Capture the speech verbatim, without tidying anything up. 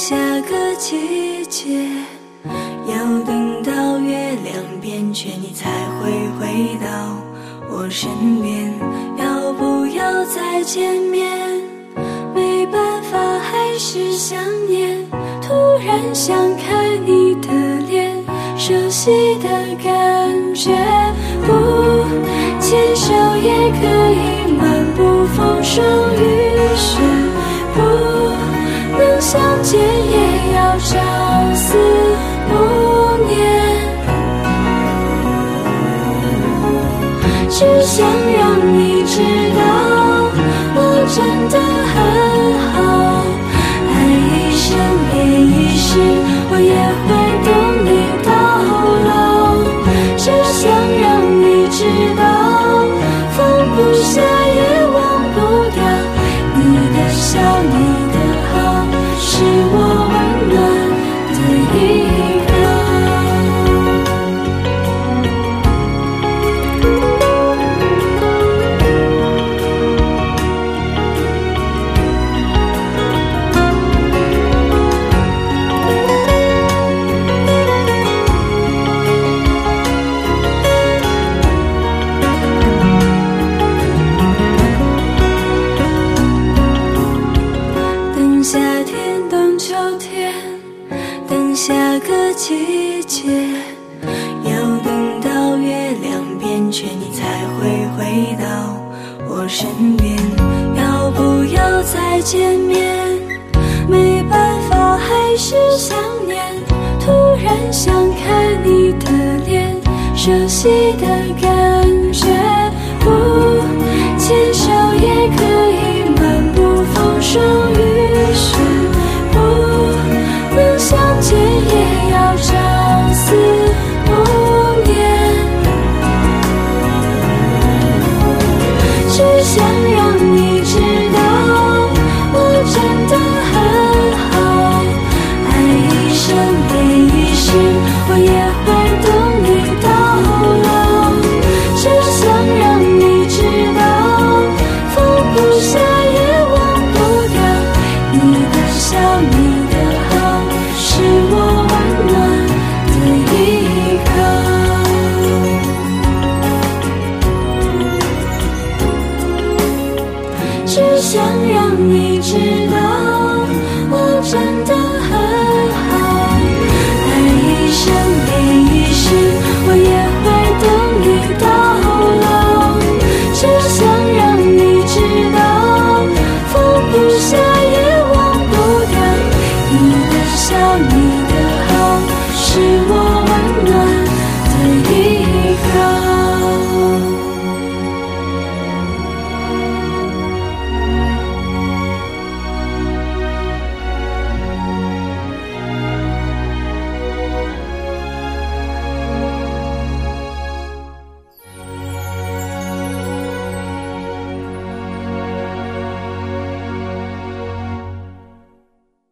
下个季节，要等到月亮变缺，你才会回到我身边。要不要再见面？没办法，还是想念。突然想看你的脸，熟悉的感觉。不牵手也可以漫步风霜雨雪，不能相见也要朝思暮念。只想让你知道，我真的很好，爱一生恋一世，我也会等你到老。只想让你知道，放不下也忘不掉，你的笑你的好，是我温暖的依靠。等夏天，等秋天，等下个季节，要等到月亮变缺，你才会回到我身边。要不要再见面？没办法，还是想念。突然想看你的脸，熟悉的